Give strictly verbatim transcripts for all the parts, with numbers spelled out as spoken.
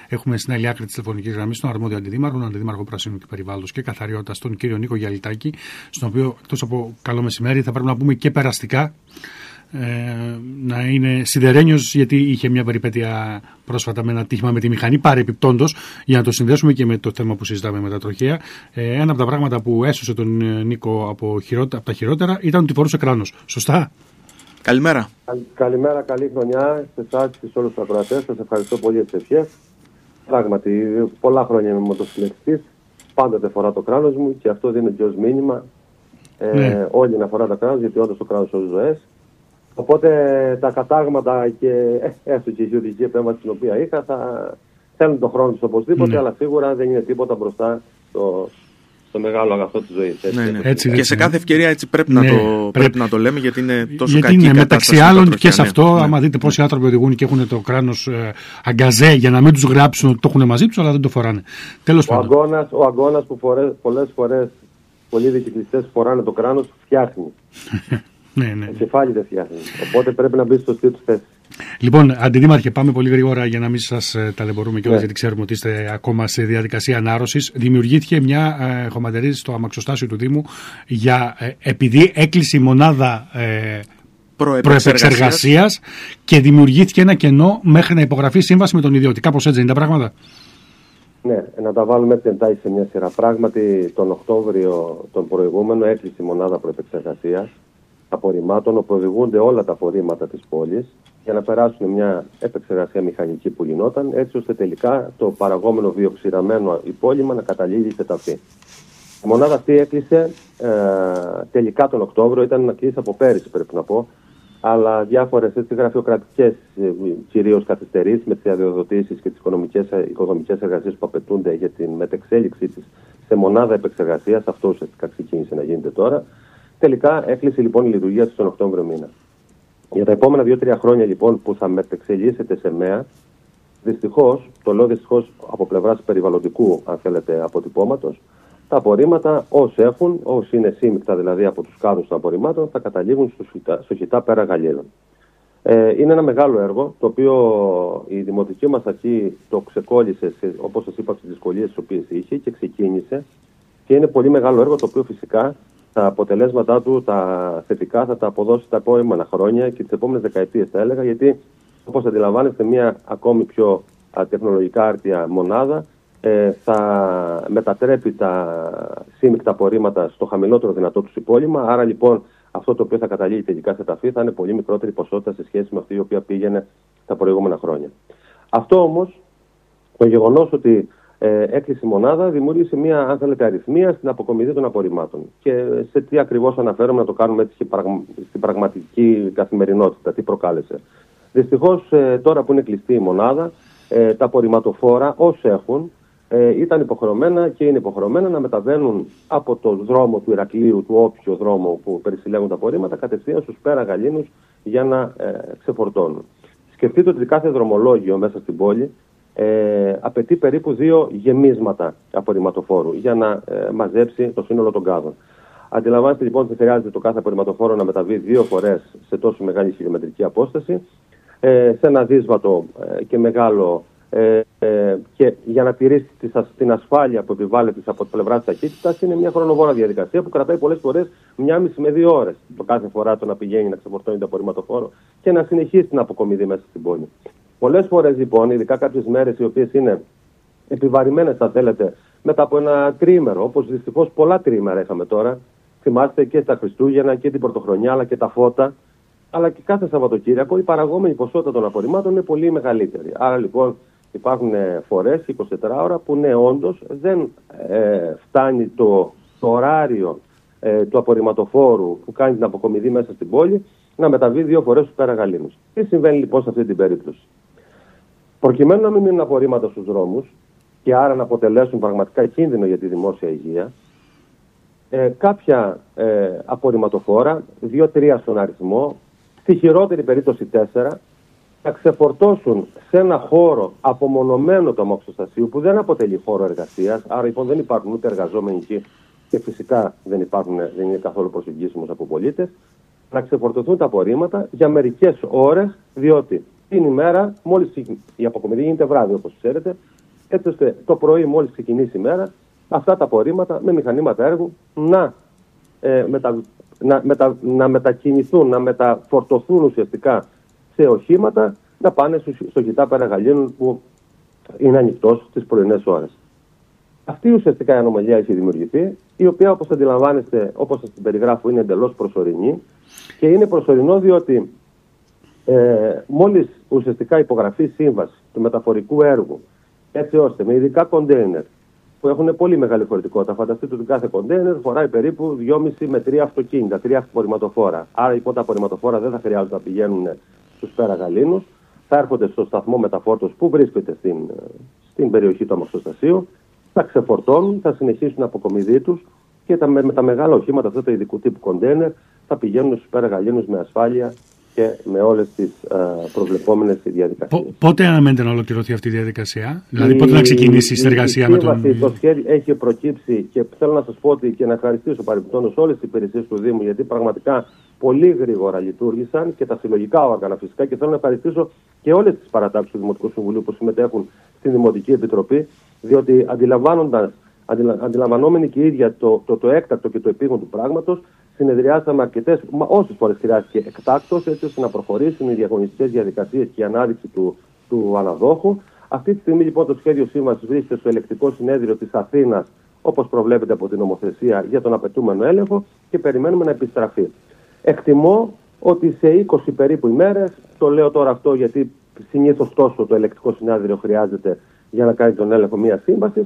Έχουμε στην άλλη άκρη της τηλεφωνικής γραμμής τον αρμόδιο αντιδήμαρχο, τον αντιδήμαρχο Πρασίνου και Περιβάλλοντος και Καθαριότητας, τον κύριο Νίκο Γιαλιτάκη, στον οποίο εκτός από καλό μεσημέρι θα πρέπει να πούμε και περαστικά. Ε, να είναι σιδερένιος, γιατί είχε μια περιπέτεια πρόσφατα με ένα τύχημα με τη μηχανή, παρεπιπτόντος, για να το συνδέσουμε και με το θέμα που συζητάμε με τα τροχαία. Ε, ένα από τα πράγματα που έσωσε τον Νίκο από, χειρότε, από τα χειρότερα ήταν ότι φορούσε κράνος. Σωστά. Καλημέρα. Καλημέρα, καλή χρονιά σε εσάς και σε όλους τους ακροατές. Σας ευχαριστώ πολύ για τις ευχές. Πράγματι, πολλά χρόνια είμαι μοτοσυκλετιστής. Πάντοτε φορά το κράνος μου και αυτό δίνει και ως μήνυμα. Ε, ναι. Όλοι να φορά το κράνος, γιατί όντως το κράνος σώζει ζωές. Οπότε τα κατάγματα και έστω και η ιδιωτική επέμβαση την οποία είχα θα θέλουν τον χρόνο τους οπωσδήποτε, ναι. αλλά σίγουρα δεν είναι τίποτα μπροστά στο, στο μεγάλο αγαθό της ζωής. Έτσι, ναι, ναι. Έτσι, έτσι, και σε κάθε ευκαιρία έτσι πρέπει, ναι, να, το, πρέπει, πρέπει να το λέμε, γιατί είναι τόσο γιατί κακή είναι, κατάσταση. Μεταξύ άλλων και σε ναι. αυτό, ναι. άμα δείτε πόσοι άνθρωποι οδηγούν και έχουν το κράνος ε, αγκαζέ για να μην τους γράψουν ότι το έχουν μαζί τους, αλλά δεν το φοράνε. Τέλος ο, αγώνας, ο αγώνας που φορές, πολλές φορές πολλοί δικυκλιστές φοράνε το κράνος φτιάχνει. Ναι, ναι. Το κεφάλι δεν φτιάχνει. Οπότε πρέπει να μπει στο στήριο του θέση. Λοιπόν, Αντιδήμαρχε, πάμε πολύ γρήγορα για να μην σας ταλαιπωρούμε κιόλας, ναι. γιατί ξέρουμε ότι είστε ακόμα σε διαδικασία ανάρρωσης. Δημιουργήθηκε μια ε, χωματερή στο αμαξοστάσιο του Δήμου για, ε, επειδή έκλεισε η μονάδα ε, προεπεξεργασίας και δημιουργήθηκε ένα κενό μέχρι να υπογραφεί σύμβαση με τον ιδιώτη. Κάπως έτσι είναι τα πράγματα. Ναι, να τα βάλουμε έτσι εντάχει σε μια σειρά. Πράγματι, τον Οκτώβριο τον προηγούμενο έκλεισε η μονάδα προεπεξεργασίας απορριμμάτων, όπου οδηγούνται όλα τα απορρίμματα της πόλης για να περάσουν μια επεξεργασία μηχανική που γινόταν, έτσι ώστε τελικά το παραγόμενο βιοξηραμένο υπόλοιμα να καταλήγει σε ταφή. Η μονάδα αυτή έκλεισε ε, τελικά τον Οκτώβριο, ήταν να κλείσει από πέρυσι πρέπει να πω, αλλά διάφορες έτσι, γραφειοκρατικές ε, κυρίως καθυστερήσεις με τις αδειοδοτήσεις και τις οικοδομικές εργασίες που απαιτούνται για την μετεξέλιξή της σε μονάδα επεξεργασίας, αυτό ουσιαστικά ξεκίνησε να γίνεται τώρα. Τελικά έκλεισε λοιπόν η λειτουργία της τον Οκτώβριο μήνα. Για τα επόμενα δύο τρία χρόνια λοιπόν που θα μετεξελίσσεται σε ΜΕΑ, δυστυχώς, το λέω δυστυχώς από πλευράς περιβαλλοντικού, αν θέλετε, αποτυπώματος, τα απορρίμματα όσοι έχουν, όσοι είναι σύμμικτα δηλαδή από τους κάδους των απορριμμάτων, θα καταλήγουν στο χιτά πέρα Γαλλίδων. Ε, είναι ένα μεγάλο έργο, το οποίο η δημοτική μας αρχή το ξεκόλλησε, σε, όπως σας είπα, στις δυσκολίες τις οποίες είχε και ξεκίνησε. Και είναι πολύ μεγάλο έργο, το οποίο φυσικά τα αποτελέσματά του, τα θετικά, θα τα αποδώσει τα επόμενα χρόνια και τις επόμενες δεκαετίες, θα έλεγα, γιατί όπως αντιλαμβάνεστε, μια ακόμη πιο α, τεχνολογικά άρτια μονάδα ε, θα μετατρέπει τα σύμμικτα απορρίμματα στο χαμηλότερο δυνατό του υπόλοιμα. Άρα λοιπόν αυτό το οποίο θα καταλήγει τελικά σε ταφή θα είναι πολύ μικρότερη ποσότητα σε σχέση με αυτή η οποία πήγαινε τα προηγούμενα χρόνια. Αυτό όμως, το γεγονός ότι Ε, έκλεισε η μονάδα, δημιούργησε μια, αν θέλετε, αριθμία στην αποκομιδή των απορριμμάτων. Και σε τι ακριβώς αναφέρομαι, να το κάνουμε έτσι στην πραγματική καθημερινότητα, τι προκάλεσε. Δυστυχώς, ε, τώρα που είναι κλειστή η μονάδα, ε, τα απορριμματοφόρα, όσοι έχουν, ε, ήταν υποχρεωμένα και είναι υποχρεωμένα να μεταβαίνουν από το δρόμο του Ηρακλείου, του όποιου δρόμο που περισυλλέγουν τα απορρίμματα, κατευθείαν στους πέρα Γαλλίνους για να ε, ξεφορτώνουν. Σκεφτείτε ότι κάθε δρομολόγιο μέσα στην πόλη Ε, απαιτεί περίπου δύο γεμίσματα απορριμματοφόρου για να ε, μαζέψει το σύνολο των κάδων. Αντιλαμβάνεστε λοιπόν ότι χρειάζεται το κάθε απορριμματοφόρο να μεταβεί δύο φορές σε τόσο μεγάλη χιλιομετρική απόσταση, ε, σε ένα δύσβατο ε, και μεγάλο, ε, ε, και για να τηρήσει την ασφάλεια που επιβάλλεται από την πλευρά της ταχύτητας, είναι μια χρονοβόρα διαδικασία που κρατάει πολλές φορές μία μισή με δύο ώρες το κάθε φορά το να πηγαίνει να ξεφορτώνει το απορριμματοφόρο και να συνεχίσει την αποκομιδή μέσα στην πόλη. Πολλές φορές λοιπόν, ειδικά κάποιες μέρες οι οποίες είναι επιβαρημένες, θα θέλετε, μετά από ένα τρίμερο, όπως δυστυχώς πολλά τρίμερα είχαμε τώρα, θυμάστε και τα Χριστούγεννα και την Πρωτοχρονιά, αλλά και τα φώτα, αλλά και κάθε Σαββατοκύριακο, η παραγόμενη ποσότητα των απορριμμάτων είναι πολύ μεγαλύτερη. Άρα λοιπόν υπάρχουν φορές, εικοσιτέσσερις ώρα, που ναι, όντως δεν ε, φτάνει το, το ωράριο ε, του απορριμματοφόρου που κάνει την αποκομιδή μέσα στην πόλη να μεταβεί δύο φορές στους πέρα Γαλλίνους. Τι συμβαίνει λοιπόν σε αυτή την περίπτωση? Προκειμένου να μην μείνουν απορρίμματα στους δρόμους και άρα να αποτελέσουν πραγματικά κίνδυνο για τη δημόσια υγεία, ε, κάποια ε, απορριμματοφόρα, δύο-τρία στον αριθμό, στη χειρότερη περίπτωση τέσσερα, θα ξεφορτώσουν σε ένα χώρο απομονωμένο του αμαξοστασίου που δεν αποτελεί χώρο εργασίας, άρα λοιπόν δεν υπάρχουν ούτε εργαζόμενοι εκεί και φυσικά δεν, υπάρχουν, δεν είναι καθόλου προσεγγίσιμος από πολίτες, να ξεφορτωθούν τα απορρίμματα για μερικές ώρες, διότι την ημέρα, μόλις η αποκομιδή γίνεται βράδυ όπως ξέρετε, έτσι ώστε το πρωί, μόλις ξεκινήσει η μέρα, αυτά τα απορρίμματα με μηχανήματα έργου να, ε, μετα, να, μετα, να μετακινηθούν, να μεταφορτωθούν ουσιαστικά σε οχήματα, να πάνε στο, στο κοιτά πέρα γαλήνων που είναι ανοιχτός στις πρωινές ώρες. Αυτή ουσιαστικά η ανομαλία έχει δημιουργηθεί, η οποία, όπως αντιλαμβάνεστε, όπως σας την περιγράφω, είναι εντελώς προσωρινή, και είναι προσωρινό διότι ε, μόλις ουσιαστικά υπογραφεί σύμβαση του μεταφορικού έργου, έτσι ώστε με ειδικά κοντέινερ που έχουν πολύ μεγάλη φορητικότητα, φανταστείτε ότι κάθε κοντέινερ φοράει περίπου δυόμισι με τρία αυτοκίνητα, τρία απορριμματοφόρα. Άρα λοιπόν τα απορριμματοφόρα δεν θα χρειάζεται να πηγαίνουν στους πέρα γαλήνους, θα έρχονται στο σταθμό μεταφόρτωσης που βρίσκεται στην, στην περιοχή του αμαξοστασίου, θα ξεφορτώνουν, θα συνεχίσουν την αποκομιδή τους και τα, με, με τα μεγάλα οχήματα, αυτά τα ειδικού τύπου κοντέινερ, θα πηγαίνουν στους πέρα γαλήνους με ασφάλεια και με όλες τις uh, προβλεπόμενες διαδικασίες. Πότε αναμένεται να ολοκληρωθεί αυτή η διαδικασία, δηλαδή πότε να ξεκινήσει η συνεργασία με τον... Το σχέδιο έχει προκύψει και θέλω να σας πω ότι και να ευχαριστήσω παρεμπιπτόντως όλες τις υπηρεσίες του Δήμου, γιατί πραγματικά πολύ γρήγορα λειτουργήσαν και τα συλλογικά όργανα φυσικά, και θέλω να ευχαριστήσω και όλες τις παρατάξεις του Δημοτικού Συμβουλίου που συμμετέχουν στην Δημοτική Επιτροπή, διότι αντιλαμβάνοντας, αντιλα, αντιλαμβανόμενοι και οι ίδια το, το, το έκτακτο και το επίγον του πράγματος, συνεδριάσαμε αρκετές, όσες φορές χρειάστηκε εκτάκτως, έτσι ώστε να προχωρήσουν οι διαγωνιστικές διαδικασίες και η ανάδειξη του, του αναδόχου. Αυτή τη στιγμή λοιπόν το σχέδιο σύμβασης βρίσκεται στο Ελεκτικό Συνέδριο της Αθήνας, όπως προβλέπεται από την νομοθεσία, για τον απαιτούμενο έλεγχο, και περιμένουμε να επιστραφεί. Εκτιμώ ότι σε είκοσι περίπου ημέρες, το λέω τώρα αυτό γιατί συνήθως τόσο το Ελεκτικό Συνέδριο χρειάζεται για να κάνει τον έλεγχο μια σύμβαση,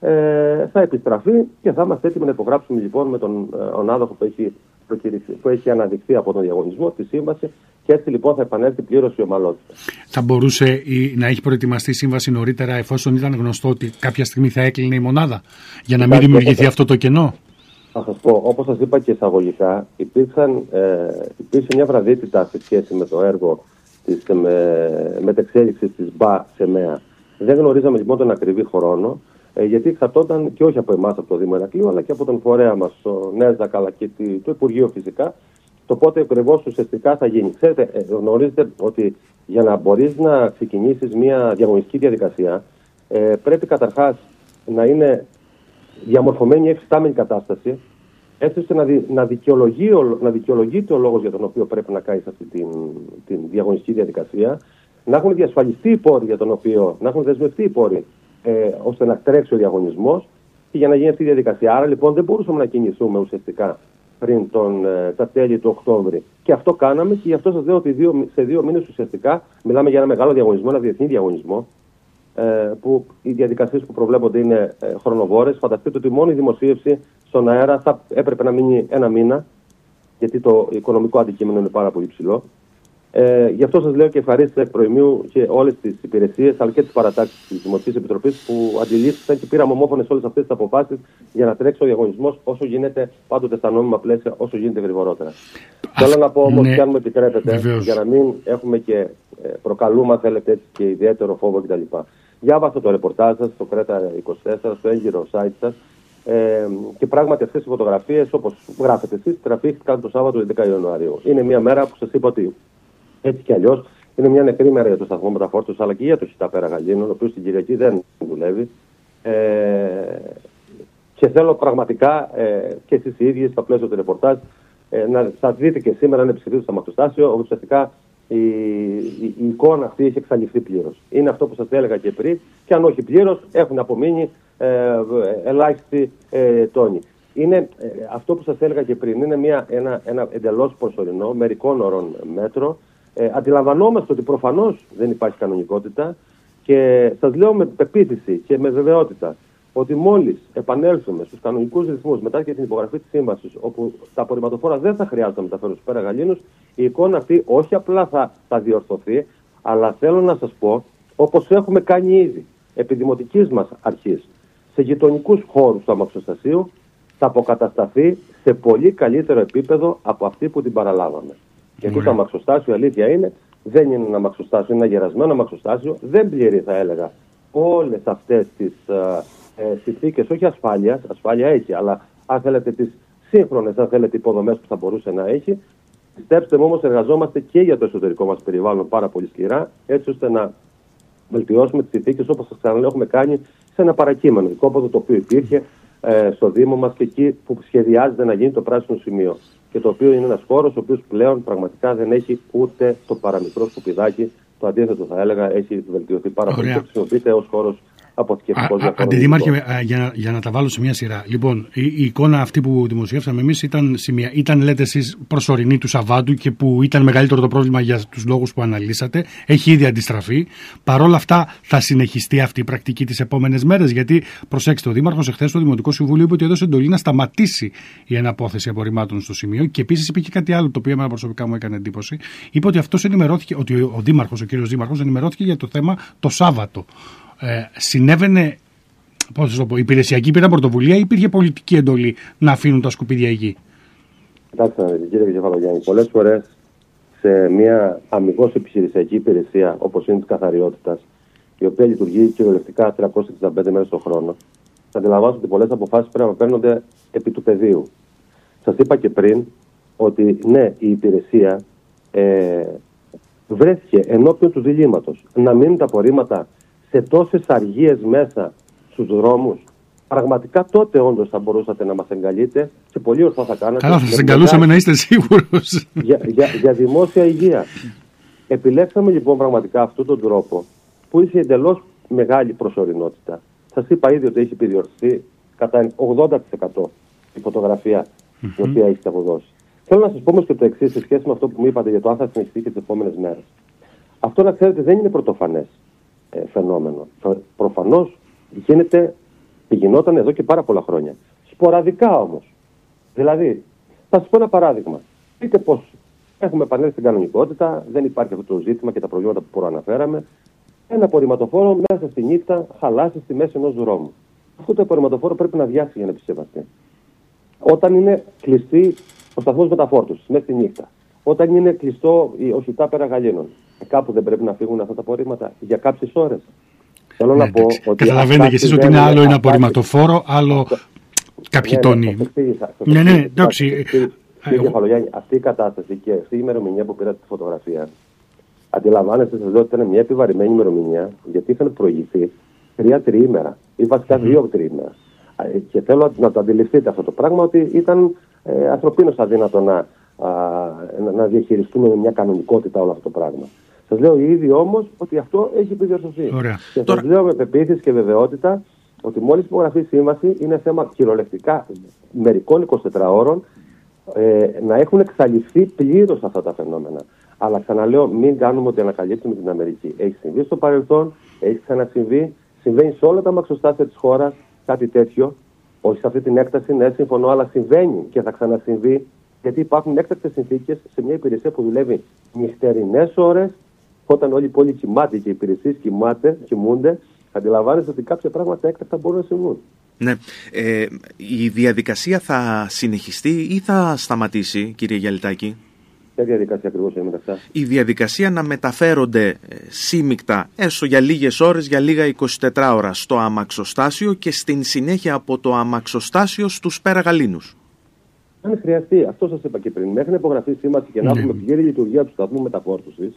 ε, θα επιστραφεί και θα είμαστε έτοιμοι να υπογράψουμε λοιπόν με τον ε, ονάδοχο που έχει, που έχει αναδειχθεί από τον διαγωνισμό τη σύμβαση, και έτσι λοιπόν θα επανέλθει πλήρως η ομαλότητα. Θα μπορούσε η, να έχει προετοιμαστεί η σύμβαση νωρίτερα, εφόσον ήταν γνωστό ότι κάποια στιγμή θα έκλεινε η μονάδα, για να μην δημιουργηθεί αυτό το κενό? Θα σας πω, όπως σας είπα και εισαγωγικά, υπήρξαν, ε, υπήρξε μια βραδύτητα σε σχέση με το έργο της με, μετεξέλιξης της ΜΠΑ σε ΜΕΑ. Δεν γνωρίζαμε λοιπόν τον ακριβή χρόνο, ε, γιατί εξαρτώνταν και όχι από εμάς, από το Δήμο Ηρακλείου, αλλά και από τον φορέα μας, το ΝΕΖΑΚ, αλλά και το Υπουργείο φυσικά, το πότε ακριβώς ουσιαστικά θα γίνει. Ξέρετε, ε, γνωρίζετε ότι για να μπορείς να ξεκινήσεις μια διαγωνιστική διαδικασία, ε, πρέπει καταρχάς να είναι διαμορφωμένη εφιστάμενη κατάσταση, έτσι ώστε να, δι, να, δικαιολογεί, να δικαιολογείται ο λόγος για τον οποίο πρέπει να κάνεις αυτή την, την διαγωνιστική διαδικασία, να έχουν διασφαλιστεί οι πόροι για τον οποίο, να έχουν δεσμευτεί οι πόροι, ε, ώστε να τρέξει ο διαγωνισμός και για να γίνει αυτή η διαδικασία. Άρα λοιπόν δεν μπορούσαμε να κινηθούμε ουσιαστικά πριν τον, ε, τα τέλη του Οκτώβρη. Και αυτό κάναμε, και γι' αυτό σας λέω ότι δύο, σε δύο μήνες ουσιαστικά μιλάμε για ένα μεγάλο διαγωνισμό, ένα διεθνή διαγωνισμό, που οι διαδικασίες που προβλέπονται είναι ε, χρονοβόρες. Φανταστείτε ότι μόνο η δημοσίευση στον αέρα θα έπρεπε να μείνει ένα μήνα, γιατί το οικονομικό αντικείμενο είναι πάρα πολύ ψηλό. Ε, γι' αυτό σας λέω και ευχαρίστησα εκ προημίου και όλες τις υπηρεσίες, αλλά και τις παρατάξεις της Δημοτικής Επιτροπής, που αντιλήφθησαν και πήραμε ομόφωνες όλες αυτές τις αποφάσεις για να τρέξει ο διαγωνισμός όσο γίνεται, πάντοτε στα νόμιμα πλαίσια, όσο γίνεται γρηγορότερα. Θέλω να πω όμως, ναι, και αν μου επιτρέπετε, βεβαίως, για να μην έχουμε και ε, προκαλούμε, αν θέλετε, έτσι, και ιδιαίτερο φόβο κτλ. Διάβασα το ρεπορτάζ σας στο Κρέτα είκοσι τέσσερα, στο έγκυρο site σας, ε, και πράγματι αυτές οι φωτογραφίες, όπως γράφετε εσείς, τραβήχθηκαν το Σάββατο έντεκα Ιανουαρίου. Είναι μια μέρα που σας είπα ότι έτσι κι αλλιώς είναι μια νεκρή μέρα για το σταθμό μεταφόρτωσης, αλλά και για το Χιτά Πέρα Γαλήνων, ο οποίος την Κυριακή δεν δουλεύει. Ε, και θέλω πραγματικά ε, και εσείς οι ίδιοι, στα πλαίσια του ρεπορτάζ, ε, να θα δείτε και σήμερα, αν επισκεφτείτε στο αμαξοστάσιο, όπου ουσιαστικά η, η, η εικόνα αυτή έχει εξαλειφθεί πλήρως. Είναι αυτό που σας έλεγα και πριν, και αν όχι πλήρως, έχουν απομείνει ε, ελάχιστοι ε, τόνοι. Είναι ε, αυτό που σας έλεγα και πριν, είναι μια, ένα, ένα εντελώς προσωρινό, μερικών ώρων μέτρο. Ε, αντιλαμβανόμαστε ότι προφανώς δεν υπάρχει κανονικότητα, και σας λέω με πεποίθηση και με βεβαιότητα ότι μόλις επανέλθουμε στους κανονικούς ρυθμούς μετά και την υπογραφή της σύμβασης, όπου τα απορριμματοφόρα δεν θα χρειάζεται να μεταφέρουν στους πέρα γαλήνους, η εικόνα αυτή όχι απλά θα, θα διορθωθεί, αλλά θέλω να σας πω, όπως έχουμε κάνει ήδη επί δημοτικής μας αρχής σε γειτονικούς χώρους του αμαξοστασίου, θα αποκατασταθεί σε πολύ καλύτερο επίπεδο από αυτή που την παραλάβαμε. Γιατί το αμαξοστάσιο, η αλήθεια είναι, δεν είναι ένα αμαξοστάσιο, είναι ένα γερασμένο αμαξοστάσιο, δεν πληρεί, θα έλεγα, όλες αυτές τις ε, ε, συνθήκες, όχι ασφάλειας, ασφάλεια έχει, αλλά αν θέλετε τις σύγχρονες, αν θέλετε, υποδομές που θα μπορούσε να έχει. Πιστέψτε μου όμως, εργαζόμαστε και για το εσωτερικό μας περιβάλλον πάρα πολύ σκληρά, έτσι ώστε να βελτιώσουμε τις συνθήκες, όπως σας ξαναλέω, έχουμε κάνει σε ένα παρακείμενο οικόπεδο το οποίο υπήρχε ε, στο Δήμο μας και εκεί που σχεδιάζεται να γίνει το πράσινο σημείο. Και το οποίο είναι ένας χώρος ο οποίος πλέον πραγματικά δεν έχει ούτε το παραμικρό σκουπιδάκι. Το αντίθετο θα έλεγα έχει βελτιωθεί πάρα πολύ και χρησιμοποιείται ως χώρος αποθηκευτικός. Αντιδήμαρχε, για, να, για να τα βάλω σε μια σειρά. Λοιπόν, η, η εικόνα αυτή που δημοσιεύσαμε εμείς ήταν, ήταν, λέτε εσείς, προσωρινή του Σαββάτου και που ήταν μεγαλύτερο το πρόβλημα για τους λόγους που αναλύσατε. Έχει ήδη αντιστραφεί. Παρ' όλα αυτά, θα συνεχιστεί αυτή η πρακτική τις επόμενες μέρες. Γιατί, προσέξτε, ο Δήμαρχος εχθές στο Δημοτικό Συμβούλιο είπε ότι έδωσε εντολή να σταματήσει η εναπόθεση απορριμμάτων στο σημείο. Και επίσης είπε και κάτι άλλο, το οποίο εμένα προσωπικά μου έκανε εντύπωση. Είπε ότι αυτός ενημερώθηκε, ότι ο Δήμαρχος, ο κύριος Δήμαρχος, ενημερώθηκε για το θέμα το Σάββατο. Ε, συνέβαινε, πώς θα το πω, η υπηρεσιακή πήραν πρωτοβουλία ή υπήρχε πολιτική εντολή να αφήνουν τα σκουπίδια εκεί? Κοιτάξτε, κύριε Κεφαλογιάννη, πολλές φορές σε μια αμιγώς επιχειρησιακή υπηρεσία όπως είναι της καθαριότητας, η οποία λειτουργεί κυριολεκτικά τριακόσιες εξήντα πέντε μέρες το χρόνο, θα αντιλαμβάνεστε ότι πολλές αποφάσεις πρέπει να παίρνονται επί του πεδίου. Σας είπα και πριν ότι ναι, η υπηρεσία ε, βρέθηκε ενώπιον του διλήμματος να μείνουν τα απορρίμματα σε τόσες αργίες μέσα στους δρόμους. Πραγματικά τότε όντως θα μπορούσατε να μας εγκαλείτε και πολύ ορθά θα κάνατε. Καλά, θα σας εγκαλούσαμε να είστε σίγουρος. Για, για, για δημόσια υγεία. Επιλέξαμε λοιπόν πραγματικά αυτόν τον τρόπο που είχε εντελώς μεγάλη προσωρινότητα. Σας είπα ήδη ότι έχει επιδιορθωθεί κατά ογδόντα τοις εκατό η φωτογραφία mm-hmm. την οποία έχετε αποδώσει. Θέλω να σας πω όμως και το εξής σε σχέση με αυτό που μου είπατε για το αν θα συνεχιστεί και τις επόμενες μέρες. Αυτό να ξέρετε δεν είναι πρωτοφανές ε, φαινόμενο. Προφανώς γίνεται και γινόταν εδώ και πάρα πολλά χρόνια. Σποραδικά όμως. Δηλαδή, θα σας πω ένα παράδειγμα. Δείτε πως έχουμε επανέλθει στην κανονικότητα, δεν υπάρχει αυτό το ζήτημα και τα προβλήματα που προαναφέραμε. Ένα απορριμματοφόρο μέσα στη νύχτα χαλάσει στη μέση ενός δρόμου. Αυτό το απορριμματοφόρο πρέπει να διάσει για να επισέβαστε. Όταν είναι κλειστή ο σταθμός μεταφόρτωσης μέσα στη νύχτα, όταν είναι κλειστό ο Χιτάπερα Γαλλίνων, κάπου δεν πρέπει να φύγουν αυτά τα απορρίμματα για κάποιες ώρες. Θέλω ναι, να πω ότι. Καταλαβαίνετε κι εσείς ότι είναι άλλο ένα απορριμματοφόρο, άλλο κάποιοι τόνοι. Ναι, ναι, εντάξει. Κύριε Κεφαλογιάννη, αυτή η κατάσταση και αυτή η ημερομηνία που πήρατε τη φωτογραφία, αντιλαμβάνεστε, σας λέω ότι ήταν μια επιβαρημένη ημερομηνία, γιατί είχαν προηγηθεί τρία τριήμερα ή βασικά δύο τριήμερα. Και θέλω να το αντιληφθείτε αυτό το πράγμα, ότι ήταν ε, ανθρωπίνως αδύνατο να, α, να διαχειριστούμε με μια κανονικότητα όλο αυτό το πράγμα. Σας λέω ήδη όμως ότι αυτό έχει επιδιορθωθεί. Και σας λέω με πεποίθηση και βεβαιότητα ότι μόλις υπογραφεί η σύμβαση είναι θέμα κυριολεκτικά μερικών εικοσιτετράωρων ε, να έχουν εξαλειφθεί πλήρως αυτά τα φαινόμενα. Αλλά ξαναλέω, μην κάνουμε ότι ανακαλύπτουμε την Αμερική. Έχει συμβεί στο παρελθόν, έχει ξανασυμβεί, συμβαίνει σε όλα τα αμαξοστάσια της χώρας κάτι τέτοιο. Όχι σε αυτή την έκταση, ναι, συμφωνώ, αλλά συμβαίνει και θα ξανασυμβεί, γιατί υπάρχουν έκτακτες συνθήκες σε μια υπηρεσία που δουλεύει νυχτερινές ώρες, όταν όλη η πόλη κοιμάται και οι υπηρεσίες κοιμούνται. Αντιλαμβάνεστε ότι κάποια πράγματα έκτακτα μπορούν να συμβούν. Ναι. Ε, η διαδικασία θα συνεχιστεί ή θα σταματήσει, κύριε Γιαλιτάκη? Ποια διαδικασία ακριβώς είναι αυτά? Η διαδικασία να μεταφέρονται σύμμικτα έστω για λίγες ώρες, για λίγα εικοσιτετράωρα στο αμαξοστάσιο και στην συνέχεια από το αμαξοστάσιο στους Πέρα-Γαλλίνους. Αν χρειαστεί, αυτό σας είπα και πριν, μέχρι να υπογραφεί σύμβαση και να έχουμε πλήρη λειτουργία του σταθμού μεταφόρτωσης,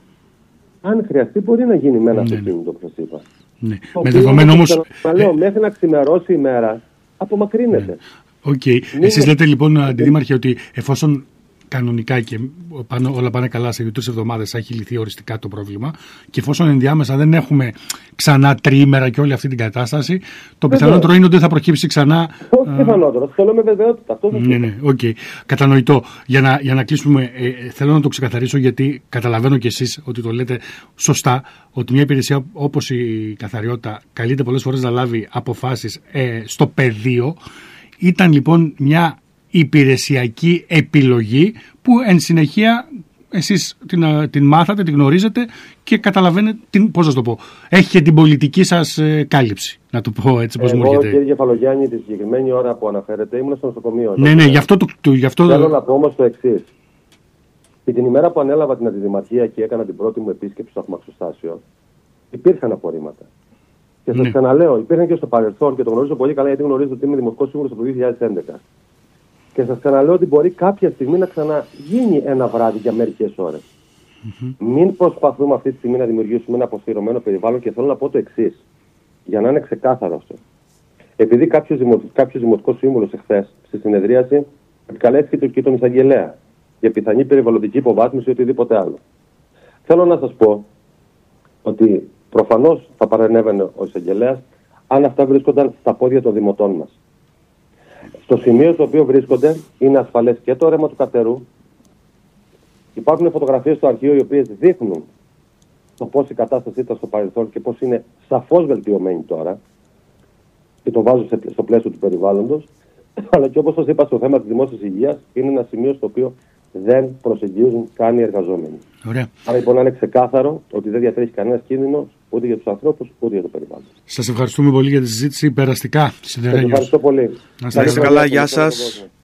αν χρειαστεί μπορεί να γίνει με ένα αυτοκίνητο που σας είπα. Ναι. Με δεδομένο όμως. Λέω, μέχρι να ξημερώσει η μέρα, απομακρύνεται. Οκ. Okay. Εσείς λέτε λοιπόν, Αντιδήμαρχε, ότι εφόσον κανονικά και πάνω, όλα πάνε καλά σε δύο-τρεις εβδομάδες θα έχει λυθεί οριστικά το πρόβλημα και εφόσον ενδιάμεσα δεν έχουμε ξανά τριήμερα και όλη αυτή την κατάσταση, το πιθανότερο είναι ότι δεν θα προκύψει ξανά. Όχι πιθανότερο, θέλω με βεβαιότητα. Αυτό θα ναι, ναι, οκ. Okay. Κατανοητό. Για να, για να κλείσουμε, ε, θέλω να το ξεκαθαρίσω, γιατί καταλαβαίνω κι εσείς ότι το λέτε σωστά, ότι μια υπηρεσία όπως η καθαριότητα καλείται πολλές φορές να λάβει αποφάσεις ε, στο πεδίο. Ήταν λοιπόν μια υπηρεσιακή επιλογή που εν συνεχεία εσείς την, την μάθατε, την γνωρίζετε και καταλαβαίνετε, την, πώς να το πω, έχει και την πολιτική σας ε, κάλυψη, να το πω έτσι πώς Εγώ, μου έρχεται. Εγώ κύριε Κεφαλογιάννη, τη συγκεκριμένη ώρα που αναφέρετε ήμουν στο νοσοκομείο. Ναι, ναι, γι' αυτό το... το γι αυτό... Θέλω να πω όμως το εξής. Και την ημέρα που ανέλαβα την αντιδημαρχία και έκανα την πρώτη μου επίσκεψη στο αμαξοστάσιο, υπήρχαν απορρίμματα. Και σας ναι. ξαναλέω, υπήρχαν και στο παρελθόν και το γνωρίζω πολύ καλά, γιατί γνωρίζω ότι είμαι δημοτικός σύμβουλος από το δύο χιλιάδες έντεκα. Και σας ξαναλέω ότι μπορεί κάποια στιγμή να ξαναγίνει ένα βράδυ για μερικές ώρες. Mm-hmm. Μην προσπαθούμε αυτή τη στιγμή να δημιουργήσουμε ένα αποστηρωμένο περιβάλλον, και θέλω να πω το εξής, για να είναι ξεκάθαρο αυτό. Επειδή κάποιος δημοτικός σύμβουλος εχθές στη συνεδρίαση επικαλέστηκε και τον εισαγγελέα για πιθανή περιβαλλοντική υποβάθμιση ή οτιδήποτε άλλο. Θέλω να σας πω ότι προφανώς θα παρενέβαινε ο εισαγγελέας αν αυτά βρίσκονταν στα πόδια των δημοτών μας. Στο σημείο στο οποίο βρίσκονται είναι ασφαλές και το ρέμα του Κατερού. Υπάρχουν φωτογραφίες στο αρχείο οι οποίες δείχνουν το πώς η κατάσταση ήταν στο παρελθόν και πώς είναι σαφώς βελτιωμένη τώρα, και το βάζω στο πλαίσιο του περιβάλλοντος. Αλλά και όπως σας είπα, στο θέμα της δημόσιας υγείας είναι ένα σημείο στο οποίο δεν προσεγγίζουν καν οι εργαζόμενοι. Ωραία. Άρα λοιπόν να είναι ξεκάθαρο ότι δεν διατρέχει κανένας κίνδυνος ούτε για τους ανθρώπους ούτε για το περιβάλλον. Σας ευχαριστούμε πολύ για τη συζήτηση. Περαστικά. Σας ευχαριστώ πολύ. Να είστε καλά, γεια σας.